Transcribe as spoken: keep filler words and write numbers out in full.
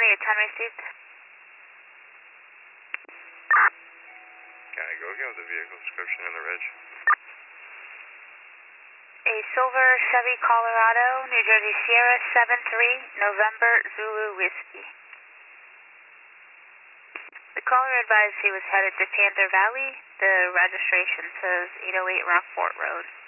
me a ten received. Can I go again with the vehicle description and the reg? A silver Chevy Colorado, New Jersey Sierra seven three, November Zulu Whiskey. The caller advised he was headed to Panther Valley. The registration says eight oh eight Rockport Road.